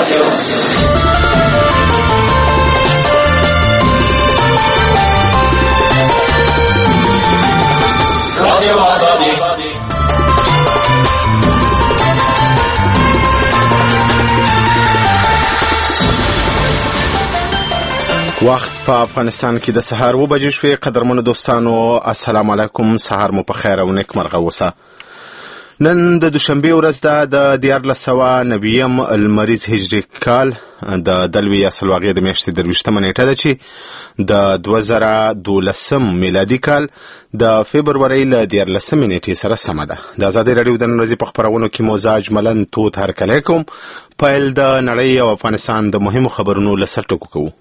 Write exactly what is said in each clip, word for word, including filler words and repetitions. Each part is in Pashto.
وخت په افغانستان کې د سهار و بجې شوې. قدرمنو دوستانو السلام علیکم، سهار مو په خیر او نیک مرغه اوسه. نن د دوشنبه ورځ ده، د دیارلس سوه نویم المریز هجري کال د دلوي سلواغې د میاشتې درویشتمه نیټه ده چې د دوه زره دولسم میلادي کال د فبرورۍ له دیارلسمې نیټې سره سمه ده. د ازادۍ راډیو د نن ورځې په خپرونو کې موزاج ملن تود هرکلی کوم. پیل د نړۍ او افغانستان د مهمو خبرونو له سر ټکو کوو.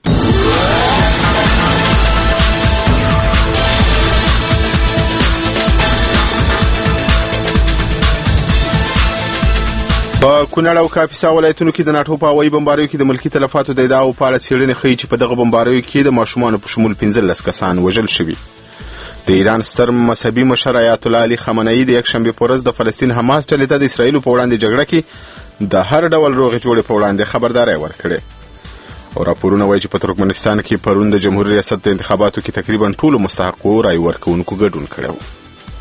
په کونړ او کاپیسا ولایتونو کې د ناټو په هوایي بمباریو کې د ملکي تلفاتو د ادعاو په اړه څېړنې ښیي چې په دغه بمباریو کې د ماشومانو په شمول پنځلس کسان وژل شوي. د ایران ستر مذهبي مشر آیت الله علي خامنه‌ای د یکشنبې په ورځ د فلسطین حماس ډلې ته د اسرایلو په وړاندې جګړه کې د هر ډول روغې جوړې په وړاندې خبرداری ورکړې. او راپورونه وایي چې په ترکمنستان کې پرون د جمهوریت ریاست د انتخاباتو کې تقریبا ټولو مستحقو رای ورکوونکو ګډون کړی و.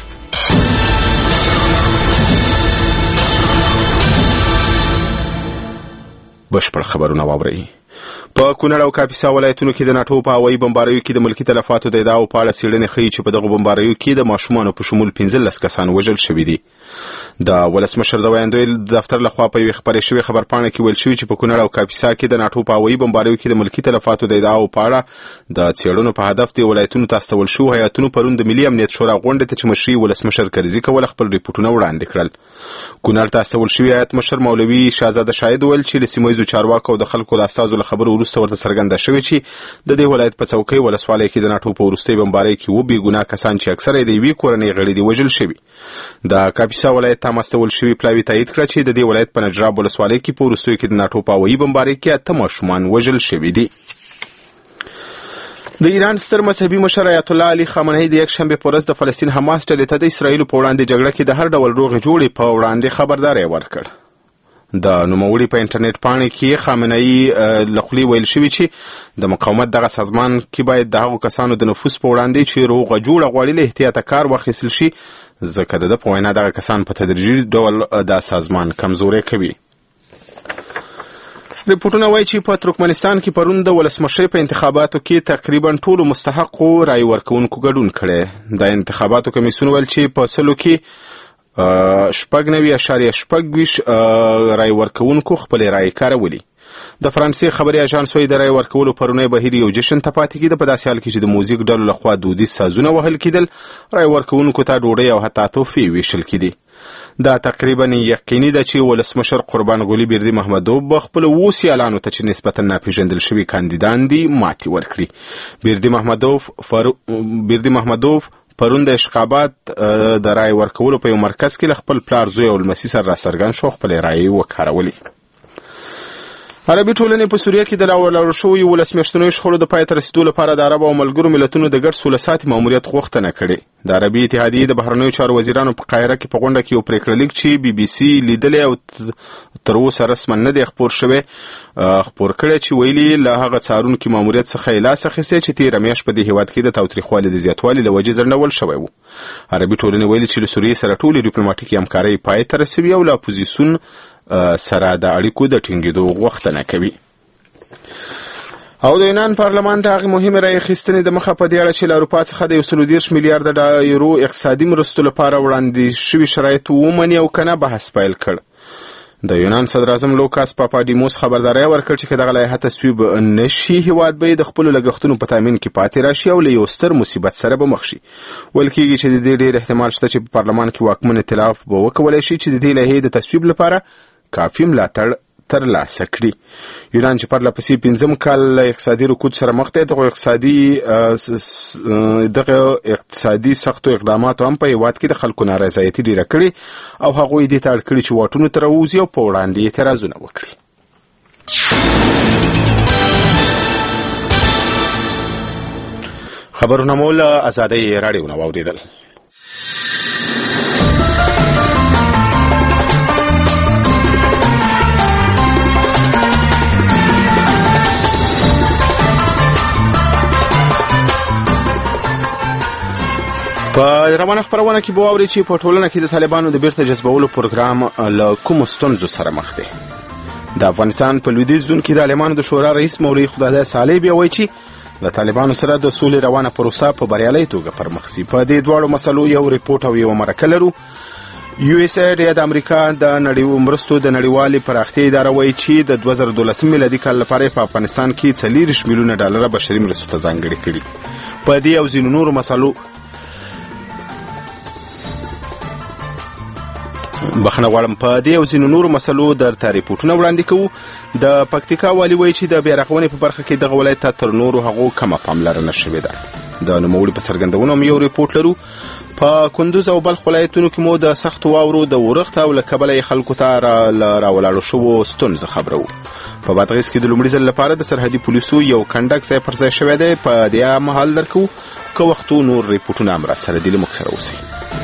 بشپړ خبرونه واورئ. په کونړ او کاپیسا ولایتونو کې د ناټو په هوایي بمباریو کې د ملکي تلفاتو د ادعاو په اړه څېړنې ښیي چې په دغو بمباریو کې د ماشومانو په شمول پنځلس کسان وژل شوي دي. د ولسمشر د ویاندوی دفتر لخوا په یوې خپرې شوې خبرپاڼه کې ویل شوي چې په کونړ او کاپیسا کې د ناټو په هوایي بمباریو کې د ملکي تلفاتو د ادعاو په اړه د څېړنو په هدف د ولایتونو ته استول شوو هیاتونو پرون د ملي امنیت شورا غونډې ته چې مشري ولسمشر کرزي کوله خپل ریپورټونه وړاندې کړل. کونړ ته استول شوي هیات مشر مولوي شهزاده شاهد ویل چې له سیمه ییزو چارواکو او د خلکو د استازو له خبرو وروسته ورته څرګنده شوې چې د دې ولایت په څوکۍ ولسوالۍ کې د ناټو په وروستۍ بمبارۍ کې اووه بې ګناه کسان چې اکثره یې د یوې کورنۍ غړي دي وژل شوي. د کاپیسا ولایت ته استول شوي پلاوي تایید کړه چې د دې ولایت په نجراب ولسوالۍ کې په وروستیو کې د ناټو په هوایي بمبارۍ کې اته ماشومان وژل شوي دي. د ایران ستر مذهبي مشر آیت الله علي خامنه‌ای د یکشنبې په ورځ د فلسطین حماس ډلې ته د اسرایلو په وړاندې جګړه کې د هر ډول روغې جوړې په وړاندې خبرداری ورکړ. د نوموړي په انټرنیټ پاڼې کې خامنه‌ای له خولې ویل شوي چې د مقاومت دغه سازمان کې باید د هغو کسانو د نفوذ په وړاندې چې روغه جوړه غواړي له احتیاطه کار واخیستل شي، ځکه د ده په وینا دغه کسان په تدریجي ډول دا سازمان کمزوری کوي. ریپورټونه وایي چې په ترکمنستان کې پرون د ولسمشۍ په انتخاباتو کې تقریبا ټولو مستحقو رای ورکوونکو ګډون کړی. د انتخاباتو کمیسیون ویل چې په سلو کې شپږ نوي اشاریه شپږ ویشت رای ورکوونکو خپلې رایې کارولي. د فرانسې خبري اژانس وایي د رای ورکولو پرونی بهیر یو جشن ته پاتې کېده، په داسې حال کې چې د موزیک ډلو لخوا دودیز سازونه وهل کېدل، رای ورکوونکو ته ډوډۍ او حتی تحفې ویشل کېدې. دا تقریبا یقیني ده چې ولسمشر قربان غلي بیردي محمدوف به خپل اووه سیالانو ته چې نسبتا ناپېژندل شوي کاندیدان دي ماتې ورکړي. بیردي محمدوف فر... بیردي محمدوف پرون د اشقابات د رای ورکولو په یو مرکز کې له خپل پلار زوی او لمسي سره راڅرګند شو، خپلې رایې وکارولې. عربي ټولنې په سوریه کې د راولاړو شویو ولس میاشتنیو شخړو د پای ته رسېدو لپاره د عربو او ملګرو ملتونو د ګډ سوله ساتي ماموریت غوښتنه کړې. د عربي اتحادیې د بهرنیو چارو وزیرانو په قاهره کې په غونډه کې یو پرېکړه لیک چې بي بي سي لیدلی او تر اوسه رسما نه دی خپور شوی خپور کړی، چې ویلي له هغه څارونکي ماموریت څخه یې لاس اخیستی چې تېره میاشت په دې هېواد کې د تاوتریخوالي د زیاتوالي له وجې ځنډول شوی و. عربي ټولنې ویلي چې له سوریې سره ټولې ډیپلوماټیکې همکارۍ پای ته رسوي او له اپوزیسون سره د اړیکو د ټینګېدو غوښتنه کوي. او د یونان پارلمان د هغې مهمې رایې اخیستنې د مخه په دې اړه چې له اروپا څخه د یو سلو دېرش میلیارده یورو اقتصادي مرستو لپاره وړاندې شوي شرایط ومني او که نه بحث پیل کړ. د یونان صدراعظم لوکاس پاپاډیموس خبرداری ورکړ چې که دغه لایحه تصویب نه شي، هیواد به یې د خپلو لګښتونو په تامین کې پاتې راشي او له یو ستر مصیبت سره به مخ شي. ویل کېږي چې د دې ډېر احتمال شته چې په پارلمان کې واکمن ائتلاف به وکولی شي چې د دې لایحې د تصویب لپاره کافي ملاتړ ترلاسه کړي. یونان چې پرله پسې پنځم کال له اقتصادي رکود سره مخ دی، دغه اقتصادي دغه اقتصادي سختو اقداماتو هم په هېواد کې د خلکو نارضایتي ډېره کړې او هغوی دې ته اړ کړي چې واټونو ته راووځي او په وړاندې اعتراضونه وکړي. خبرونه مو له ازادۍ راډیو نه واورېدل. په روانه خپرونه کې به واورئ چې په ټولنه کې د طالبانو د بیرته جذبولو پروګرام له کومو ستونزو سره مخ دی. د افغانستان په لویدیځ زون کې د عالمانو د شورا رئیس مولوي خدادی صالح بیا وایي چې له طالبانو سره د سولې روانه پروسه په بریالۍ توګه پرمخ ځي. په دې دواړو مسلو یو ریپورټ او یو مرکه لرو. یو اس ایډ یا د امریکا د نړیوالو مرستو د نړیوالې پراختیا اداره وایي چې د دوه زره دولسم میلادي کال لپاره په افغانستان کې څلوېښت میلیونه ډالره بشري مرستو ته ځانګړي کړي. په دې او ځینو نورو مسلو بخنه غواړم په دې او ځینو نورو مسلو درته ریپورټونه وړاندې کوو. د پکتیکا والي وایي چې د بیارغونې په برخه کې دغه ولایت ته تر نورو هغو کمه پاملرنه شوې ده. د نوموړي په څرګندونو هم یو ریپورټ لرو. په کندوز او بلخ ولایتونو کې مو د سختو واورو د ورښت او له کبله یې خلکو ته راولاړو شوو ستونزو خبرو. په بادغیس کې د لومړي ځل لپاره د سرحدي پولیسو یو کنډک ځای پر ځای شوی دی. په دې مهال درکو که وختو نور ریپورټونه هم راسره دي. له موږ سره اوسئ.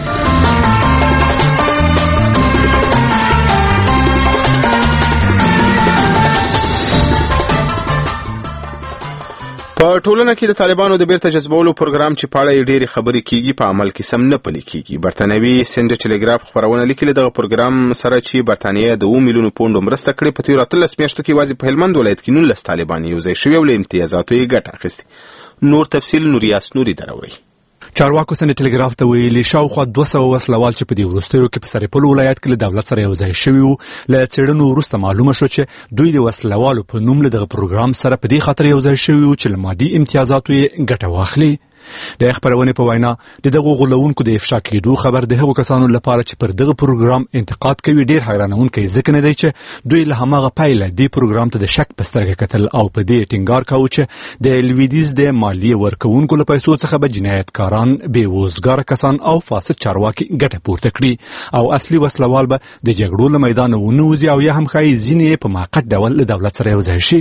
په ټولنه کې د طالبانو د بیرته جذبولو پروګرام چې په اړه یې ډېرې خبرې کیږي په عمل کې سم نه پلي کیږي. برتانوي سنډ ټلګراف خپرونه لیکلې دغه پروګرام سره چې برتانیه د اوه میلیونو پونډو مرسته کړې په تېرو اتلس میاشتو کې یوازې په هلمند ولایت کې نولس طالبان یو ځای شوي او له امتیازاتو یې ګټه اخیستې. نور تفصیل نوریاس نوري دروي. چارواکو سند ټلګراف ته ویلي شاوخوا دوه سوه وسلوال چې په دې وروستیو کې په سرپل ولایت کې له دولت سره یو ځای شوي وو، له څېړنو وروسته معلومه شو چې دوی د وسلوالو په نوم له دغه پروګرام سره په دې خاطر یو ځای شوي وو چې له مادي امتیازاتو یې ګټه واخلي. د خبرونې په وینا د دغه غولونکو د افشا کېدو خبر د هغو کسانو لپاره چې پر دغه پروګرام انتقاد کوي ډیر حیرانونکی ځکه نه دی چې دوی له هماغه پیله دې پروګرام ته د شک په سترګه کتل او په دې ټینګار کاوه چې د لویدیځ د مالیې ورکوونکو له پیسو څخه به جنایتکاران، بېوزګاره کسان او فاسد چارواکي ګټه پورته کړي او اصلي وسلوال به د جګړو له میدانه ونوځي او یا هم ښایي ځینې په موقت ډول له دولت سره یو ځای شي.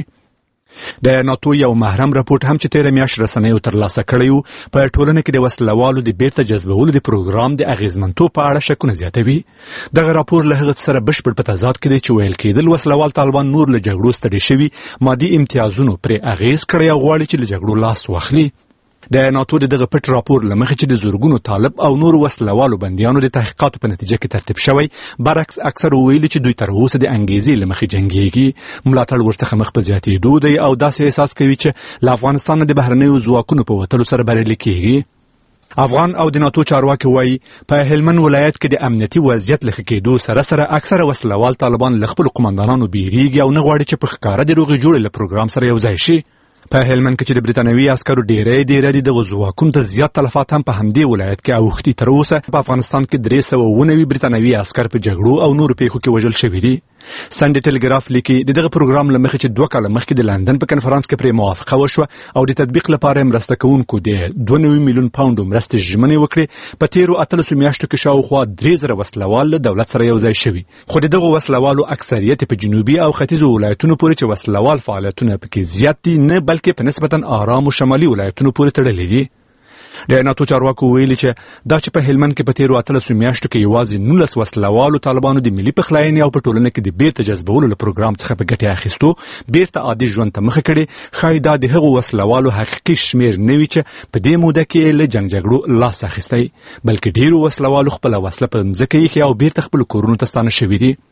د ناتو یو محرم راپورټ هم چې تیره میاشت رسنیو ترلاسه کړی و په ټولنه کې د وسلوالو د بیرته جذبولو د پروګرام د اغیزمنتوب په اړه شکونه زیاتوي. دغه راپور له هغه سره بشپړ په تضاد کې دی چې ویل کېدل وسلوال طالبان نور له جګړو ستړي شوي، مادي امتیازونو پرې اغیز کړی او غواړي چې له جګړو لاس واخلي. د ناتو دغه پټ راپور لمخې چې د زورګونو طالب او نور وسلوالو بنديانو د تحقیقاتو په نتیجه کې ترتیب شوی، برعکس اکثر ویلي چې دوی تر اوسه د انګیزې لمخې جنګيږي، ملاتړ ورڅخه مخ په زیاتېدو دی او داسې احساس کوي چې له افغانستان د بهرنیو ځواکونو په وتلو سره بریالي کېږي. افغان او د ناتو چارواکي وایي په هلمند ولایت کې د امنیتي وضعیت له ښه کېدو سره سره اکثره وسلوال طالبان له خپلو قمندانانو بیریږي او نه غواړي چې په ښکاره د روغې جوړې له پروګرام سره یو ځای شي. په هلمند کې چې د برتانوي عسکرو ډیری ډیری د دغو ځواکونو ته زیات تلفات هم په همدې ولایت کې اوښتي. تر اوسه په افغانستان کې درې سوه اووه نوي برتانوي عسکر په جګړو او نورو پیښو کې وژل شوي دي. سنډ ټلګراف لیکي د دغه پروګرام له مخې چې دوه کاله مخکې د لندن په کنفرانس کې پرې موافقه وشوه او د تطبیق لپاره مرسته کوونکو د دوه نوي میلیون پاونډو مرستې ژمنې وکړې. په تیرو اتلسو میاشتو کې شاوخوا درې زره وسلوال له دولت سره یو ځای شوي، خو د دغو وسلوالو اکثریت په جنوبي او ختیځو ولایتونو پورې چې وسلوال فعالیتونه پکې زیات دي نه بلکې په نسبتا آرام او شمالي ولایتونو پورې تړلي دي. د ناتو چارواکو ویلي چې دا چې په هلمند کې په تیرو اتلسو میاشتو کې یوازې نولس وسلوالو طالبانو د ملي پخلاینې او په ټولنه کې د بیرته جذبولو له پروګرام څخه په ګټې اخیستو بیرته عادي ژوند ته مخه کړې، ښایي دا د هغو وسلوالو حقیقي شمیر نه وي چې په دې موده کې له جنګ جګړو لاس اخیستی، بلکې ډیرو وسلوالو خپله وسله په مځکه ایښې او بیرته خپلو کورونو ته ستانه شوي دي.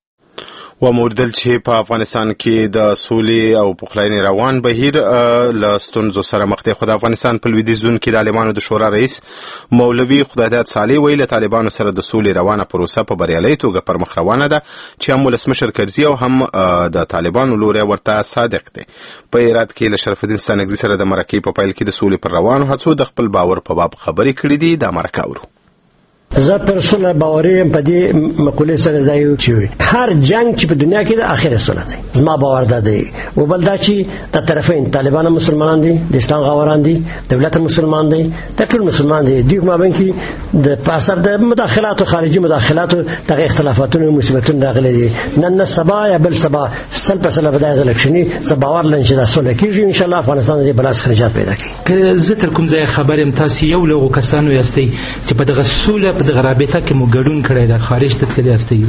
وموردل چې په افغانستان کې د سولې او پخلاینې روان بهیر له ستونزو سره مخ دی، خو د افغانستان په لویدیځ زون کې د عالمانو د شورا رئیس مولوي خدادی صالح ویلي له طالبانو سره د سولې روانه پروسه په بریالۍ توګه پر مخ روانه ده چې هم ولسمشر کرزي او هم د طالبانو لوري ورته صادق دی. په هرات کې له شرف الدین ستانکزي سره د مرکې په پیل کې د سولې پر روانو هڅو د خپل باور په باب خبرې کړې دي. دا مرکه اورو. زه پرسونه باوري یم په دې مقولې سره ځای چې هر جنگ چې په دنیا کې د اخر سره دی، زما باور ده دی. او بل دا چې د طرفین طالبان مسلمانان دي، د اسلام غوران دي، دولت مسلمان دي، د ټول مسلمان دي. دوی مابین کې د پاسر د مداخلات او خارجي مداخلات او د اختلافاتونو او مصیبتونو راغلي دي. نن نه سبا یا بل سبا سل په سل بدای ځلکشنی زه باور لرم چې دا سوله کېږي ان شاء الله. افغانستان دې بلاس خرجات پیدا کړي. که زه تر کوم ځای خبرم تاسو یو لغو کسانو یاستئ چې په دغه سوله په دغه رابطه کې مو ګډون کړی د خارج ته تللی یاستئ،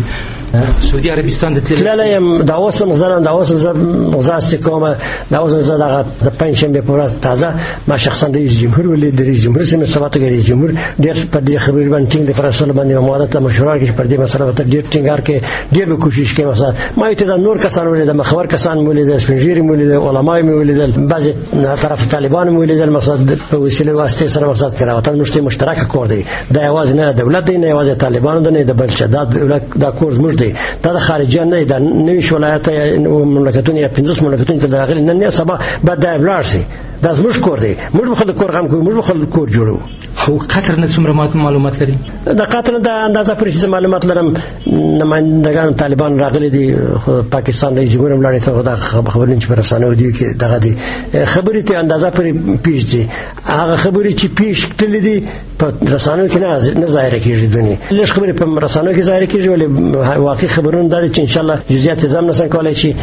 سعودي عربستان د تللی یم دا اوس هم زه دا اوس زه غزاستې کوم دا اوس زه دغه د پنجشنبې په ورځ تازه ما شخصا رئیس جمهور ولید رئیس جمهور سره صحبت کوي رئیس جمهور ډېر په دې خبرې باندې ټینګ د فرصل باندې مواده ته مشوره کوي پر دې مسله ته ډېر ټینګار کوي ډېر به کوشش کوي مثلا ما ته نور کسان ولید د مخور کسان ولید سپنجيري ولید علماء ولید بعض طرف طالبان ولید مقصد په وسیله واسطه سره مقصد کړه وطن مشترک مشترک کور دی دا یوازې نه دولت دی نه یوازې طالبان دی نه د بل څه دا دا کورس موږ دی دا د خارجي نه د نوې ولایت او مملکتونه یا پنځوس مملکتونه ته داخل نه نه سبا بعد دا بلارسي دا زموږ کور دی موږ به خپل کور غم کوو موږ به خپل کور جوړو او قطر نه څومره معلومات لري د قطر د اندازه پرې چې معلومات لرم نمائندگان طالبان راغلي دي پاکستان رئیس جمهور هم لاړ ته دا خبرونه چې پر رسانو دي کې دغه دي خبرې ته اندازه پرې پیښ دي هغه خبرې چې پیښ کړلې دي په رسانو کې نه نه ظاهر کیږي دني لږ خبرې په رسانو کې ظاهر کیږي ولې واقعي خبرونه دا چې ان شاء الله جزئیات زم نه څنګه کولای شي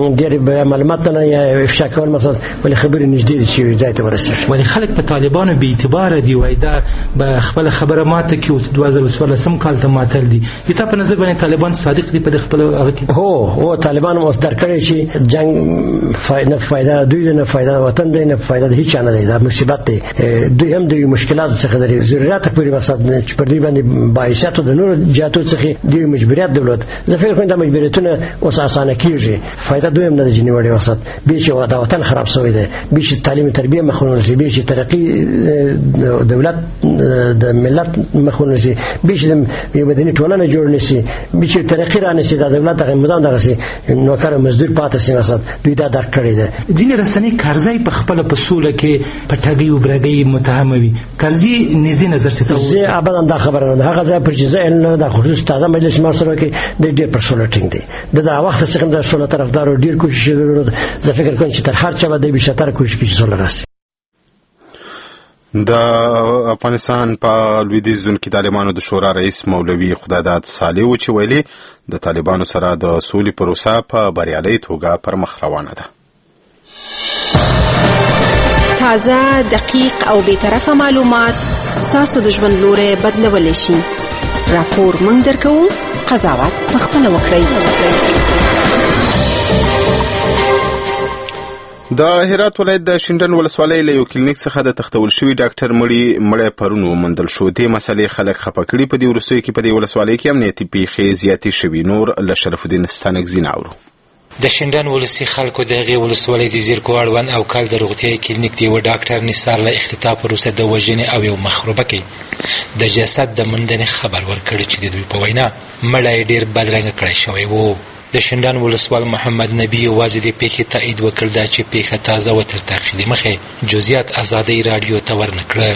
ډېر معلومات نه یا افشا کول مقصد ولې خبرې نږدې دي چې ځای ته ورسېږي ولې خلک په طالبانو بې اعتبار دي وای دا به خپل خبره ماته کې او دوه زره څوارلسم کال ته ماتل دي یته په نظر باندې طالبان صادق دي په خپل هغه کې هو هو طالبان اوس درکړي چې جنگ فائدہ فائدہ دوی نه فائدہ وطن دی نه فائدہ هیڅ نه دی دا مصیبت دی دوی هم د مشکلات څخه لري ضرورت پوری مقصد چې پر دوی باندې باعثات د نور جهاتو څخه دوی مجبوریت دولت زه فکر کوم دا مجبوریتونه اوس اسانه کیږي فائدہ دوی هم نه دی نیولې مقصد به چې دا وطن خراب شوی دی به چې تعلیم تربیه مخونو شي به چې ترقی دولت د ملت مخونو شي به چې یو بدني ټولنه جوړ نشي به چې ترقی را نشي د دولت هغه مدام دغه سي نوکر مزدور پاتې سي مقصد دوی دا درک کړی دی ځینې رسنۍ کارځای په خپل پسوله کې پټګي او برګي متهم وي کارځي نږدې نظر ستو زه ابدا دا خبره نه هغه ځای پر چې زه نه د خصوص تازه مجلس مشوره کې د ډېر پرسونل ټینګ دی د دا وخت څخه د سولې طرفدارو ډېر کوشش وکړ زه فکر کوم چې تر هر چا به د بشتر کوشش کوي سولې راسي د افغانستان په لویدیځ زون کې طالبانو د شورا رئیس مولوي خداداد صالح و چې ویلي د طالبانو سره د سولې پروسه په بریالۍ توګه پر مخ روانه ده تازه دقیق او بی‌طرفه معلومات ستاسو د ژوند لوري بدلولی شي راپور موږ درکوو قضاوت پخپله وکړئ د هرات ولایت د شینډن ولسوالۍ له یو کلینیک څخه د تختول شوي ډاکټر مړی مړی پرون وموندل شو دې مسلې خلک خفه کړي په دې وروستیو کې په دې ولسوالۍ کې امنیتي پیښې زیاتې شوي نور له شرف الدین ستانکزي نه اورو د شینډن ولسي خلکو د هغې ولسوالۍ د زیرکو اړوند او کال د روغتیایي کلینیک د یوه ډاکټر نثار له اختطاف وروسته د وژنې او یو مخروبه کې د جسد د موندنې خبر ورکړی چې د دوی په وینا مړی ډېر بدرنګه کړی شوی و د شینډن ولسوال محمد نبی یوازې د پیښې تایید وکړ دا چې پیښه تازه و تر تاخیر مخې جزئیات ازادۍ راډیو ته ورنکړه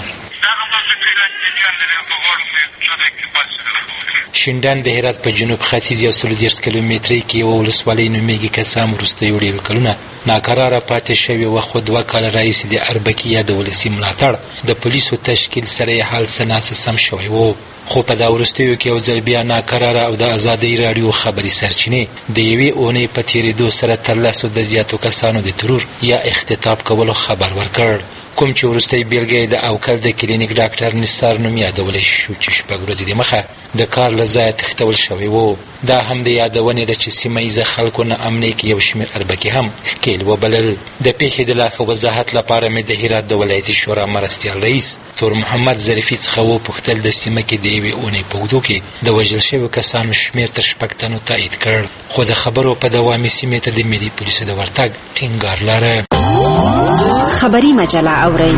شینډن د هرات په جنوب ختیځ یو سل دیرش کیلومترۍ کې یوه ولسوالۍ نومیږي که څه هم وروستیو ډېرو کلونه ناکراره پاتې شوې وه خو دوه کاله راهیسې د اربکي یا د ولسي ملاتړ د پولیسو تشکیل سره یې حال څه ناڅه سم شوی و خو په دا وروستیو کې یو ځل بیا ناکراره او د ازادۍ راډیو خبري سرچینې د یوې اونۍ په تېرېدو سره تر لسو د زیاتو کسانو د ترور یا اختطاف کولو خبر ورکړ کوم چې وروستی بیلګه د اوکل د کلینیک ډاکټر نثار نوم یادولی شو چې شپږ ورځې دمخه د کار له ځایه تښتول شوی و دا هم د یادونې ده چې سیمه ییزه خلکو نه امنۍ کې یو شمېر اربکي هم ښکېل وبلل د پیښې د لا ښه وضاحت لپاره مې د هرات د ولایتي شورا مرستیال رئیس تور محمد ظریفي څخه وپوښتل د سیمه کې د یوې اونۍ په اوږدو کې د وژل شویو کسانو شمېر تر شپږ تنو تایید کړ خو د خبرو په دوام یې سیمې ته د ملي پولیسو د ورتګ ټینګار لره خبری مجله اورئ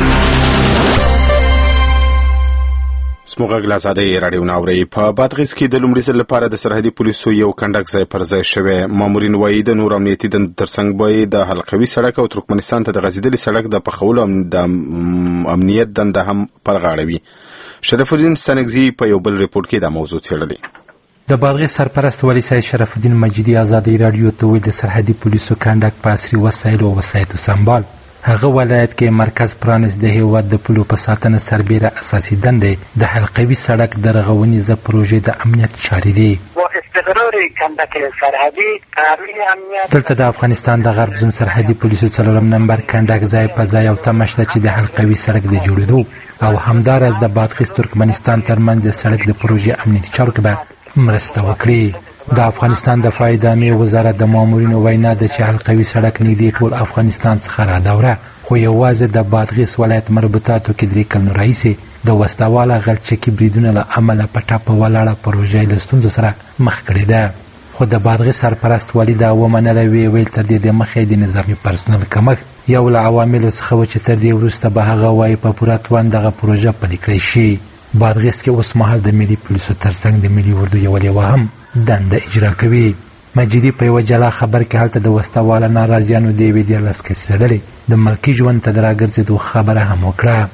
سموږ غلازاده راډیو ناوري په بادغیس کې د لومړي ځل لپاره د سرحدي پولیسو یو کنډک ځای پر ځای شوی مامورین وایي د نور امنیتي د ترڅنګ به د حلقوي سړک او ترکمنستان ته د غځېدلي سړک د پخولو د امنیت دنده هم پر غاړه وي شرف الدین ستانکزي په یو بل ریپورت کې دا موضوع څېړلې د بادغیس سرپرست والي صاحب شرف الدین مجیدي ازادۍ راډیو ته وایي د سرحدي پولیسو کنډک په عصري وسایلو او وسایطو سمبال هغه ولایت کې مرکز پرانیست د هیواد د پولو په ساتنه سربیره اساسي دندې د حلقوي سړک د رغونیزه پروژې د امنیت چارې دي استقرار کندک سرحدي کاري امنیت دلته د افغانستان د غرب زون سرحدي پولیسو څلورم نمبر کنډک ځای په ځای او تمشته چې د حلقوي سړک د جوړېدو او همداراز د بادغیس ترکمنستان ترمنځ د سړک د پروژې امنیتي چارو کې به مرسته وکړي د افغانستان د دفاع ادارې وزارت د مامورینو وینا ده چې حلقوي سړک نږدې ټول افغانستان څخه رادوره، خو یوازې د بادغیس ولایت مربوطاتو کې درې کلونو راهیسې د وسله غلچکي بریدونو له امله په ټاپه ولاړه پروژه له ستونزو سره مخ کړې ده. خو د بادغیس سرپرست والي دا ومنله، ویې ویل تر دې دمخه د نظامي پرسونل کمښت یو له عواملو څخه و چې تر دې وروسته به هغه وایي په پوره توان دغه پروژه پلي کړی شي. بادغیس کې اوس مهال د ملي پولیسو ترڅنګ د ملي اردو یوه لیوه هم دنده اجرا کوي. مجیدي په یوه جلا خبر کې هلته د وسله ناراضیانو د یوې دیارلس کسیزه ډلې د ملکي ژوند ته د راګرځېدو خبره هم وکړه.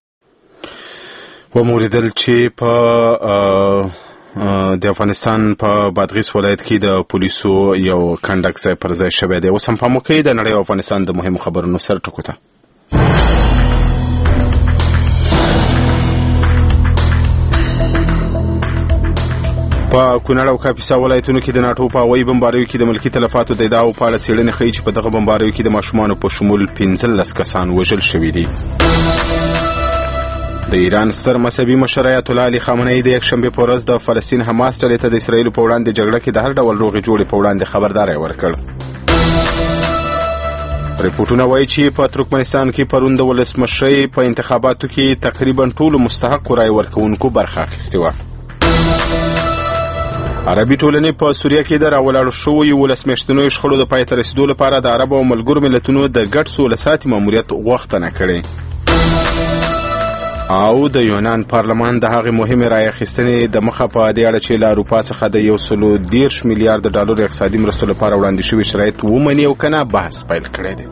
وموریدل چې په د افغانستان په بادغیس ولایت کې د پولیسو یو کنډک ځای پر ځای شوی دی. اوس هم پام وکړئ د نړۍ او افغانستان د مهمو خبرونو سر ټکو ته. په کونړ او کاپیسا ولایتونو کې د ناټو په هوایي بمباریو کې د ملکي تلفاتو د ادعاو په اړه څېړنې ښیي چې په دغه بمباریو کې د ماشومانو په شمول پنځلس کسان وژل شوي دي. د ایران ستر مذهبي مشر آیت الله علي خامنه‌ای د یکشنبې په ورځ د فلسطین حماس ډلې ته د اسرائیلو په وړاندې جګړه کې د هر ډول روغې جوړې په وړاندې خبرداری ورکړ. ریپورټونه وایي چې په ترکمنستان کې پرون د ولسمشرۍ په انتخاباتو کې تقریبا ټولو مستحقو رایې ورکوونکو برخه اخیستې وه. عربي ټولنې په سوریه کې د راولاړو شویو ولس میاشتنیو شخړو د پای ته رسیدو لپاره د عربو او ملګرو ملتونو د ګډ سوله ساتي ماموریت غوښتنه کړې. او د یونان پارلمان د هغې مهمې رایې اخیستنې د مخه په دې اړه چې له اروپا څخه د یو سلو دېرش میلیارد ډالرو اقتصادي مرستو لپاره وړاندې شوي شرایط ومني او که نه بحث پیل کړی دی.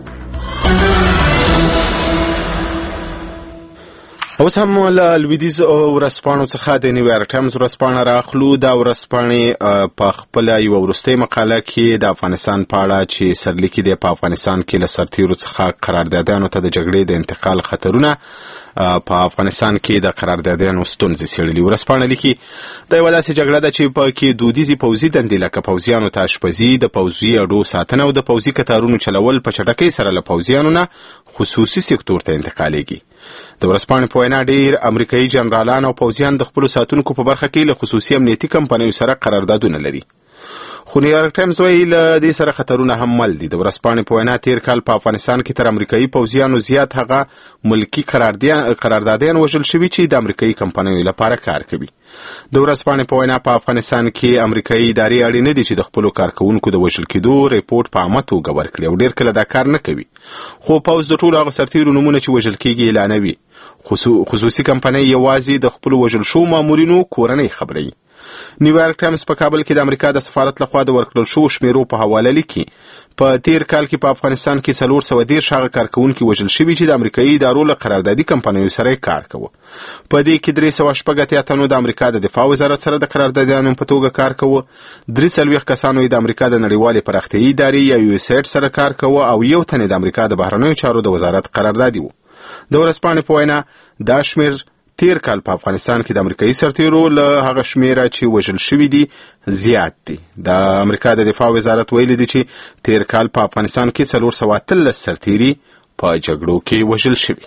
اوس هم له لویدیځ ورځپاڼو څخه د نیویارک ټایمز ورځپاڼه راخلو. دا ورځپاڼې په خپله یوه وروستۍ مقاله کې د افغانستان په اړه چې سرلیکي دی په افغانستان کې له سرتیرو څخه قراردادیانو ته د جګړې د انتقال خطرونه په افغانستان کې د قراردادیانو ستونزې څېړلي. ورځپاڼه لیکي دا یوه داسې جګړه ده چې په کې دودیزې پوځي دندې لکه پوځیانو ته اشپزي، د پوځي اډو ساتنه او د پوځي کتارونو چلول په چټکۍ سره له پوځیانو نه خصوصي سکتور ته انتقالیږي. د ورځپاڼې په وینا ډېر امریکایي جنرالان او پوځیان د خپلو ساتونکو په برخه کې له خصوصي امنیتي کمپنیو سره قراردادونه لري. خو نیویارک ټایمز وایي له دې سره خطرونه هم مل دي. د ورځپاڼې په وینا تېر کال په افغانستان کې تر امریکایي پوځیانو زیات هغه ملکي قراردادیان وژل شوي چې د امریکایي کمپنیو لپاره کار کوي. د ورځپاڼې په وینا په افغانستان کې امریکایي ادارې اړینې دي چې د خپلو کارکوونکو د وژل کېدو ریپورټ په عامه توګه ورکړي او ډېر کله دا کار نه کوي. خو پوځ د ټولو هغه سرتیرو نومونه چې وژل کېږي اعلانوي. خصوصي کمپنۍ یوازې د خپلو وژل شوو مامورینو کورنۍ خبروي. نیویارک ټایمز په کابل کې د امریکا د سفارت لخوا د ورکړل شوو شمیرو په حواله لیکي په تیر کال کې په افغانستان کې څلور سوه دېرش هغه کارکوونکي وژل شوي چې د امریکایي ادارو له قراردادي کمپنیو سره کار کوه. په دې کې درې سوه شپږ اتیا تنو د امریکا د دفاع وزارت سره د قراردادیانو په توګه کار کوه، درې څلوېښت کسانو یې د امریکا د نړیوالې پراختیایي ادارې یا یو اس ایډ سره کار کوه او یو تن د امریکا د بهرنیو چارو د وزارت قراردادي و. د ورځپاڼې په وینا دا شمیر تیر کال په افغانستان کې د امریکایي سرتیرو له هغه شمیره چې وژل شوي دي زیات دي. د امریکا د دفاع وزارت ویلي دي چې تیر کال په افغانستان کې څلور سوه اتلس سرتیري په جګړو کې وژل شوي.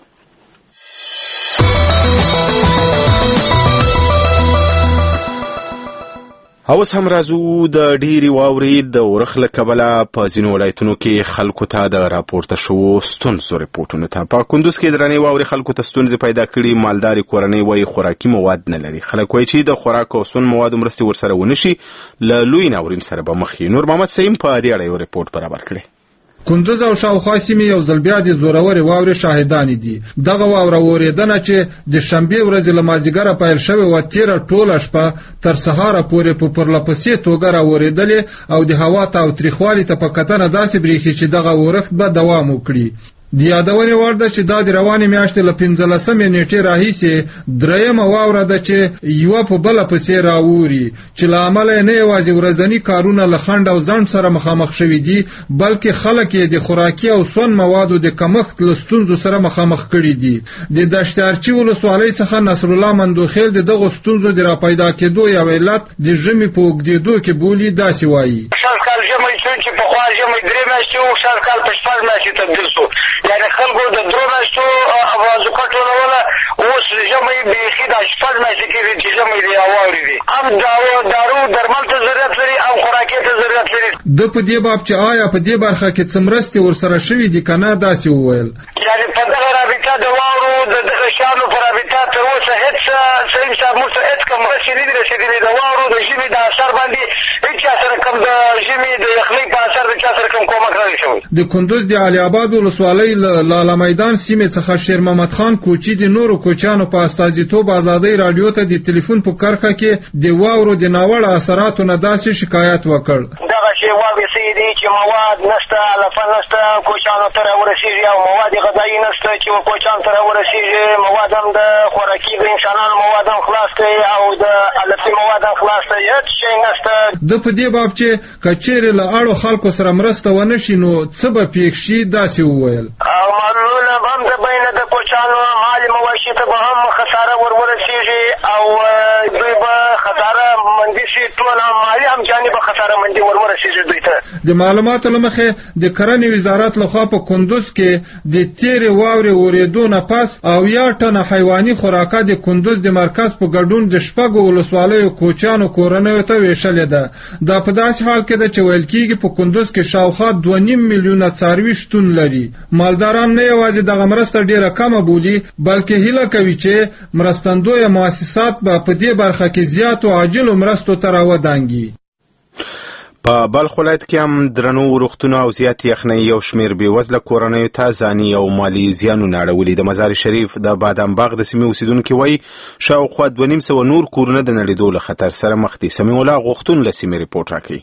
اوس هم راځو د ډېرې واورې د اورښت له کبله په ځینو ولایتونو کې خلکو ته د راپورته شوو ستونزو ریپورټونو ته. په کندوز کې درنې واورې خلکو ته ستونزې پیدا کړي. مالداري کورنۍ وایي خوراکي مواد نه لري. خلک وایي چې د خوراک او سون موادو مرستې ورسره ونه شي له لوی ناورین سره به مخ وي. نور محمد سیم په دې اړه یو ریپورټ برابر کړی. کندوز او شاوخوا سیمې یو ځل بیا د زورورې واورې شاهدانې دي. دغه واوره اورېدنه چې د شنبې ورځې له مازدیګره پیل شوې وه تېره ټوله شپه تر سهاره پورې په پرلهپسې توګه راورېدلې او د هوا تاوتریخوالي ته په کتنه داسې برېښي چې دغه اورښت به دوام وکړي. د یادونې وړ ده چې دا د روانې میاشتې له پنځلسمې نیټې راهیسې درېیمه واوره ده چې یوه په بله پسې راوري چې له امله یې نه یوازې ورځني کارونه له خنډ او ځنډ سره مخامخ شوي دي بلکې خلک یې د خوراکي او سون موادو د کمښت له ستونزو سره مخامخ کړي دي. د دشتارچي ولسوالۍ څخه نصرالله مندوخیل د دغو ستونزو د راپیدا کېدو یو علت د ژمي په اوږدېدو کې بولي. داسې وایي سږکال ژمی شو چې پخوا ژمی درې میاشتې و، سږکال په شپږ میاشتې تبدیل شو. یعنې خلکو د درو میاشتو بازوکه ټولوله، اوس ژمی بیخي دا شپږ میاشتې کېږي چې ژمی دی او واورې دي. هم دارو درمل ته ضرورت لري، هم د په دې باب چې آیا په دې برخه کې څه مرستې ورسره شوي دي که نه داسې وویل یعنې په دغه رابطه د واورو د دغه شیانو په رابطه تر اوسه هېڅ صحیح صاحب موږ ته هېڅ کوم مرستې نه دي رسېدلې د واورو د ژمي د اثر باندې هېڅ چا سره کوم د ژمي د یخنۍ په اثر د چا سره کوم کومک نه دی شوی. د کندوز د علي آباد ولسوالۍ له لاله میدان سیمې څخه شیر محمد خان کوچي د نورو کوچیانو په استازیتوب ازادۍ راډیو ته د تلیفون په کرښه کې د واورو د ناوړه اثراتو نه داسې شکایت وکړ. دغه شی واورې څه دي چې مواد نشته، علفه نشته، کوچیانو ته راورسېږي او مواد غذایي نشته چې کوچیانو ته راورسېږي، مواد هم د خوراکي د انسانانو مواد هم خلاص کړي او د علفي مواد هم خلاص کړي، هېڅ شی نشته. د په دې باب چې که چېرې له اړو خلکو سره مرسته ونه شي نو څه به پېښ شي داسې وویل. او معلولونه به هم د بینه د کوچیانو مالي مواشي ته به هم خساره ور ورسېږي او دوی به خساره مندي شي، ټول هم مالي هم جانب خساره مندي ور ورسېږي دوی ته. د معلوماتو له مخې د کرنې وزارت لخوا په کندوز کې د تېرې واورې اورېدو نه پس او یا ټنه حیواني خوراکه د کندوز د مرکز په ګډون د شپږو ولسوالیو کوچیانو کورنیو ته ویشلې ده. دا په داسې حال کې ده چې ویل کېږي په کندوز کې شاوخوا دوه نیم میلیونه څاروي شتون لري. مالداران نه یوازې دغه مرسته ډېره کمه بولي بلکې هیله کوي چې مرستندویه مؤسسات به په دې برخه کې زیاتو عاجلو مرستو ته راودانګي. په بلخ ولایت کې هم درنو روغتونو او زیات یخنۍ یو شمېر بېوزله کورنیو ته ځاني او مالي زیانونه اړولي. د مزار شریف د بادام باغ د سیمې اوسیدونکي وایي شاوخوا دوه نیم سوه نور کورونه د نړېدو له خطر سره مخ دي. سمیع الله غوښتون له سیمې رپورټ راکوي.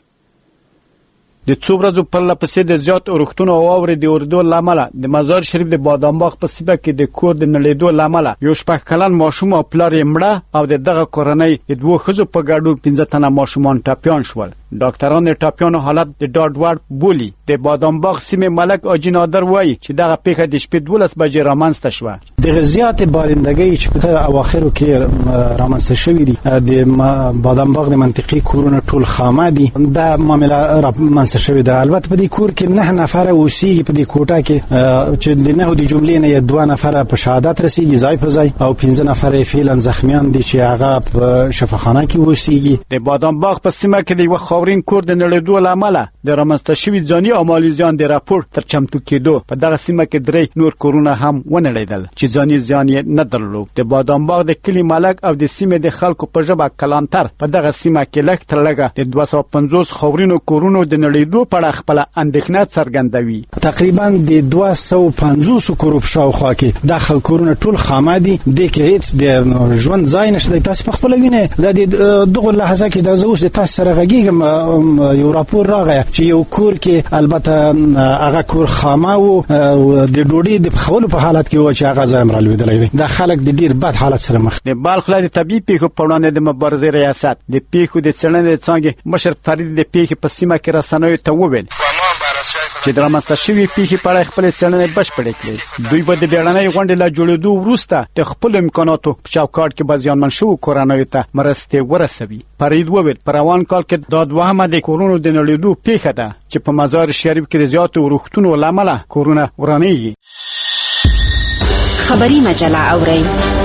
د څو ورځو پرله پسې د زیات اورښتونو او واورې د اورېدو له امله د مزار شریف د بادام باغ په سیمه کې د کور د نړېدو له امله یو شپږ کلن ماشوم او پلار یې مړه او د دغه کورنۍ د دوو ښځو په ګډون پنځه تنه ماشومان ټپیان شول. ډاکټران د ټپیانو حالت د ډاډ وړ بولي. د بادام باغ سیمې ملک حاجي نادر وایي چې دغه پیښه د شپې دولس بجې رامنځته شوه. دغه زیاتې بارندګۍ چې په اواخرو کې رامنځته شوي دي د بادام باغ د منطقې کورونه ټول خامه دي. دا معامله رامنځته شوې ده. البته په دې کور کې نه نفره اوسېږي. په دې کوټه کې چې د نهو د جملې نه یې دوه نفره په شهادت رسېږي ځای پر ځای او پنځه نفره فعلا زخمیان دي چې هغه په شفاخانه کې اوسېږي. د بادام باغ په سیمه کې د یوه خاورین کور د نړېدو له امله د رامنځته شوي ځاني او مالي زیان د راپور تر چمتو کېدو په دغه سیمه کې درې نور کورونه هم ونړېدل چې ځاني زیان یې نه درلود. د بادام باغ د کلي ملک او د سیمې د خلکو په ژبه کلانتر په دغه سیمه کې لږ تر لږه د دوه سوه پنځوس خاورینو کورونو د نړېدو په اړه خپله اندېښنه څرګندوي. تقریبا د دوه سوه پنځوس کورو په شاوخوا کې دا کورونه ټول خامه دي. دې کې هېڅ د ژوند ځای نشته. تاسو په خپله وینئ دا د دغو لحظه کې دا زه اوس د تاسو سره غږېږم یو راپور راغی چې یو کور کې البته هغه کور خامه و د ډوډۍ د پخولو په حالت کې و چې هغه ځای هم رالوېدلی دی. دا خلک د ډېر بد حالت سره مخ. د بلخ ولایت د طبیعي پیښو په وړاندې د مبارزې ریاست د پیښو د څېړنې د څانګې مشر فرید د پیښې په سیمه کې رسنیو ته وویل چې د رامنځته شوې پیښې په اړه خپلې څېړنې بشپړې کړې. دوی به د بیړنۍ غونډې له جوړېدو وروسته د خپلو امکاناتو په چوکاټ کې به زیانمن شوو کورنیو ته مرستې ورسوي. فرید وویل په روان کال کې دا دوهمه د کورونو د نړېدو پیښه ده چې په مزار شریف کې د زیاتو ورښتونو له امله کورونه ورانېږي. خبري مجله اورئ.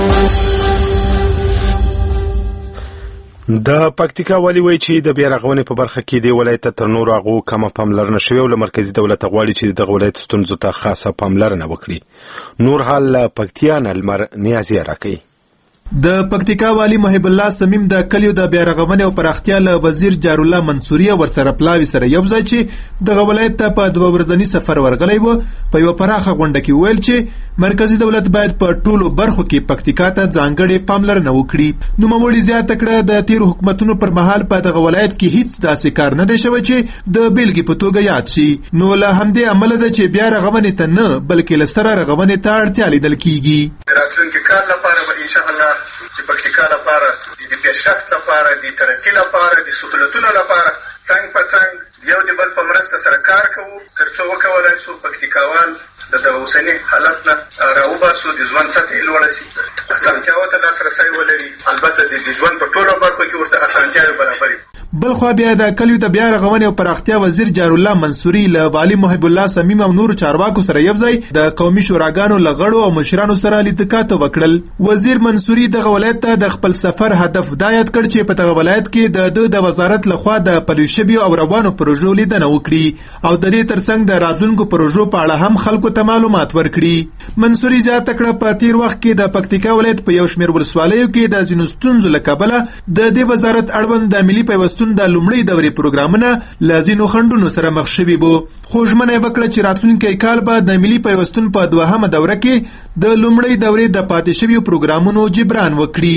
د پکتیکا والی وایي چې د بیا رغونې په برخه کې د ولایت تر نورو هغو کمه پاملرنه شوې او له مرکزي دولت غواړي چې دغه ولایت ستونزو ته خاصه پاملرنه وکړي. نور حال له پکتیا نه لمر نیازي راکوي. د پکتیکا والی محب الله سمیم د کلیو د بیا رغونې او پراختیا له وزیر جار الله منصوري ورسره پلاوي سره یو ځای چې دغه ولایت ته په دوه ورځنی سفر ورغلی و په یو پراخه غونډه کې ویل چې مرکزی دولت باید په ټولو برخو کې پکتیکا ته ځانګړې پاملرنه وکړي. نوموړي زیاته کړه د تیرو حکومتونو پر مهال په دغه ولایت کې هیڅ داسې کار نه دی شوی چې د بیلګې په توګه یاد شي. نو له همدې امله ده چې بیا رغونې ته نه بلکې له سره رغونې ته اړتیا لیدل کېږي. راتلونکي کال لپاره به انشاءالله چې پکتیکا لپاره د پیشرفت لپاره د ترقي لپاره د سهولتونو لپاره څنګ په څنګ یو د بل په مرسته سره کار کوو تر څو وکولای شو پکتیکاوال د دغه اوسني حالت نه راوباسو، د ژوند سطحه یې لوړه شي، اسانتیاوو ته لاسرسی ولري، البته د ژوند په ټولو برخو کې ورته اسانتیاوې برابرې. بل خو بیا د کلیو د بیا رغونې او پراختیا وزیر جار الله منصوري له والي محب الله سمیم او نور چارواکو سره یوځای د قومي شوراګانو لغړو او مشرانو سره لیدکات وکړل. وزیر منصوري د ولایت ته د خپل سفر هدف دایت کړ چې په دغه ولایت کې د د وزارت لخوا د پلیشبي او روانو پروژو لیدنه وکړي او د دې ترڅنګ د راتلونکو پروژو په اړه هم خلکو ته معلومات ورکړي. منصوري زیاته کړه په تیر وخت کې د پکتیکا ولایت په یو شمېر ولسوالیو کې د ځینو ستونزو له کبله د دې وزارت اړوند د ملي پیوستون د لومړۍ دورې پروګرامونه له ځینو خنډونو سره مخ شوي بو، خو ژمنه یې وکړه چې راتلونکی کال به د ملي پیوستون په دوهمه دوره کې د لومړۍ دورې د پاتې شویو پروګرامونو جبران وکړي.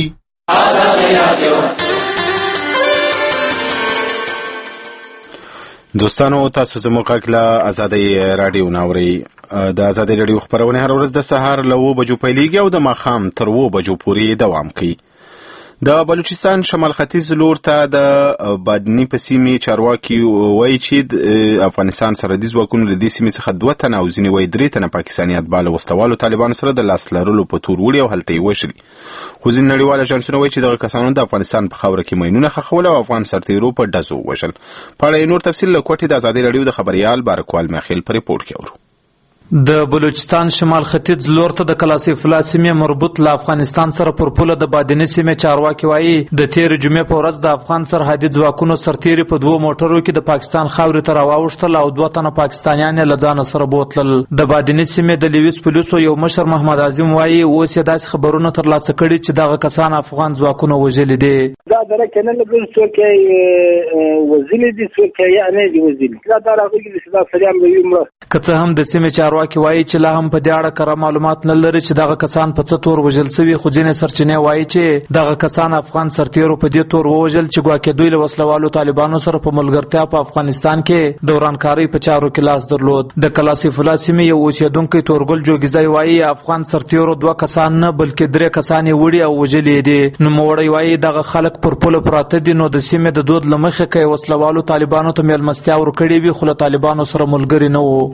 دوستانو تاسو زموږ غږ له ازادۍ راډیو ناورئ. د ازادۍ راډیو خپرونې هر ورځ د سهار له اوه بجو پیلیږي او د ماښام تر اوه بجو پورې دوام کوي. د بلوچستان شمال ختیځ لور ته د بادني په سیمې چارواکي وایي چې افغانستان سرحدي ځواکونو له دې سیمې څخه دوه تنه او ځینې وایي درې تنه پاکستاني اتباع له وسلوالو طالبانو سره د لاس لرلو په تور وړي او هلته یې وژلي. خو ځینې نړیوال اژانسونه وایي چې دغه کسانو د افغانستان په خاوره کې ماینونه ښخول او افغان سرتیرو په ډزو وژل. په اړه نور تفصیل له کوټې د ازادۍ راډیو د خبریال بارکوال میخیل په ریپورټ کې اورو. د بلوچستان شمال ختیځ لور ته د کلاسیف الله سیمې مربوط له افغانستان سره پر پوله د بادینی سیمې چارواکي وایي د تیر جمعې په ورځ د افغان سرحدي ځواکونو سرتیري په دوه موټرو کې د پاکستان خاورې ته راواوښتل او دوه تنه پاکستانیان له ځانه سره بوتلل. د بادینی سیمې د لیویس پولیسو یو مشر محمد اعظم وایي اوس یې داسې خبرونه ترلاسه کړي چې دغه کسان افغان ځواکونه وژلي دي. دا دره کې نه لګل څوک یې وژلي دي څوک یې نه دي وژلي دا دا راغلي چې دا سلام به یو که څه هم د سیمې چارواکي وایي چې لا هم په دې اړه کره معلومات نه لري چې دغه کسان په څه تور وژل شوي، خو ځینې سرچینې وایي چې دغه کسان افغان سرتیرو په دې تور ووژل چې ګواکې دوی له وسلوالو طالبانو سره په ملګرتیا په افغانستان کې د ورانکارۍ په چارو کې لاس درلود. د کلاسیف الله سیمې یو اوسېدونکی تورګل جوګیزی وایي افغان سرتیرو دوه کسان نه بلکې درې کسان یې وړي او وژلي دي. نوموړی وایي دغه خلک پر پوله پراته دي نو د سیمې د دود له مخې که یې وسلوالو طالبانو ته مېلمستیا ورکړې وي خو له طالبانو سره ملګري نه وو.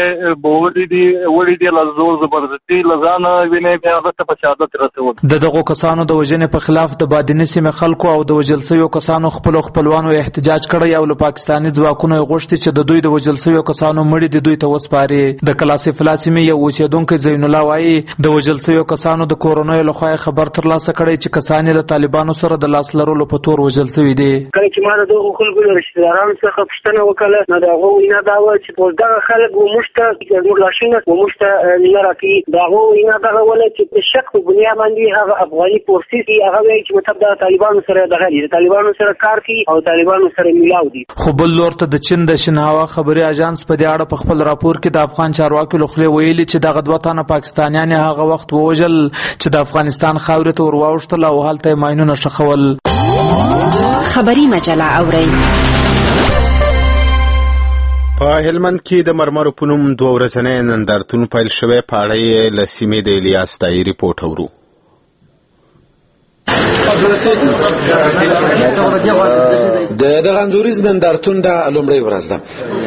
د دغو کسانو د وژنې په خلاف د بادینی سیمې خلکو او د وژل شویو کسانو خپلو خپلوانو احتجاج کړی او له پاکستاني ځواکونو یې غوښتي چې د دوی د وژل شویو کسانو مړي د دوی ته وسپاري. د کلاسیف الله سیمې یو اوسېدونکی زین الله وایي د وژل شویو کسانو د کورنیو لخوا خبر ترلاسه کړی چې کسان له طالبانو سره د لاس لرلو په تور وژل شوي دي. کله چې ما د دغو خلکو له رشتهدارانو څخه پوښتنه وکړه نو د هغوی وینا دا وه چې اوس دغه خلک وموږ ته زموږ لاشونه وموږ ته نه راکوي. د هغو وینا دغه وله چې د شک په بنیا باندې هغه افغاني فورسز دي هغه وایي چې مطلب د طالبانو سره دغه دي د طالبانو سره کار کوي او طالبانو سره میلاو دي. خو بل لور ته د چین د شنهاوا خبري اژانس په دې اړه په خپل راپور کې د افغان چارواکو له خولې ویلي چې دغه دوه تنه پاکستانیان هغه وخت ووژل چې د افغانستان خاورې ته ور واوښتل او هلته یې ماینونه ښخول. خبري مجله اورئ. په هلمند کې د مرمرو په نوم دوه ورځنی نندارتون پیل شوی. په اړه یې له سیمې د الیاس دایي ریپورټ اورو. د دغه انځوریز نندارتون د لومړۍ ورځ ده.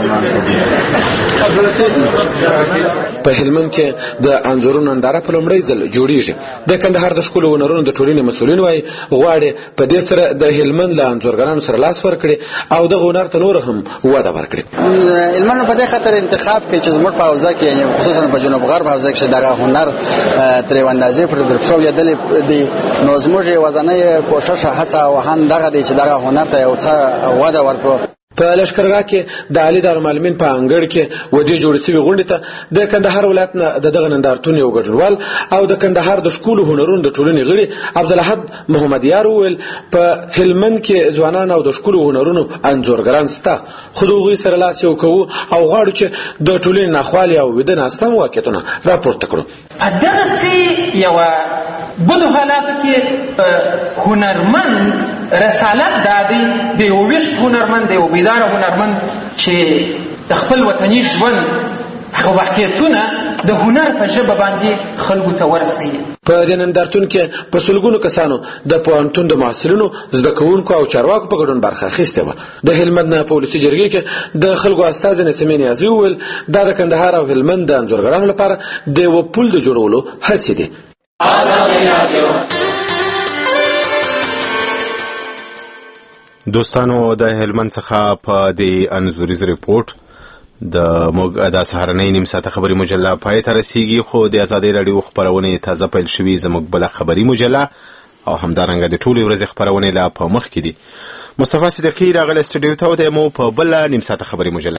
په هلمند کې د انځورونو ننداره په لومړی ځل جوړیږي. د کندهار د ښکلو هنرونو د ټولنې مسؤلین وایي غواړي په دې سره د هلمند له انځورګرانو سره لاس ورکړي او دغه هنر ته نور هم وده ورکړي. هلمند په دې خاطر انتخاب کوي چې زموږ په حوزه کې یعنې خصوصا په جنوب غرب حوزه کې دغه هنر ترې اندازې پر درپښو لیدلې دي نو زموږ یوازینی کوشش هڅه او هڅه دغه دی چې دغه هنر ته یو څه وده ورکړو. په لشکرګاه کې د علي دارالمعلمین په انګړ کې ودې جوړې شوې غونډې ته د کندهار ولایت نه د دغه نندارتون یو ګډونوال او د کندهار د ښکلو هنرونو د ټولنې غړي عبدالاحد محمد یار وویل په هلمند کې ځوانان او د ښکلو هنرونو انځورګران شته خو د هغوی سره لاس یو کوو او غواړو چې د ټولنې ناخوالې او ویده ناسم واقعیتونه راپورته کړو. په دغسې یوه بدو حالاتو کې هنرمند رسالت دا دی د یو ویښ هنرمند د یو بیداره هنرمند چې د خپل وطني ژوند هغه واقعیتونه د هنر په ژبه باندې خلکو ته ورسوي. په دې نندارتون کې په سلګونو کسانو د پوهنتون د محصلینو زده کوونکو او چارواکو په ګډون برخه اخیستې وه. د هلمند نه په ولسي جرګې کې د خلکو استازي نسیمې نیازي وویل دا د کندهار او هلمند د انځورګرانو لپاره د یوه پل د جوړولو هڅې دي. دوستانو د هلمند څخه په دې انځوریز ریپورت د موږ د سهارنۍ نیم ساعته خبري مجله پای ته رسیږي، خو د ازادۍ راډیو خبرونه تازه پیل شوي زموږ بل خبري مجله او همدارنګه د ټولې ورځې خبرونه لا په مخ کې دي. مصطفی صدیقی راغلی استودیو ته د مو په بل نیم ساعته خبري مجله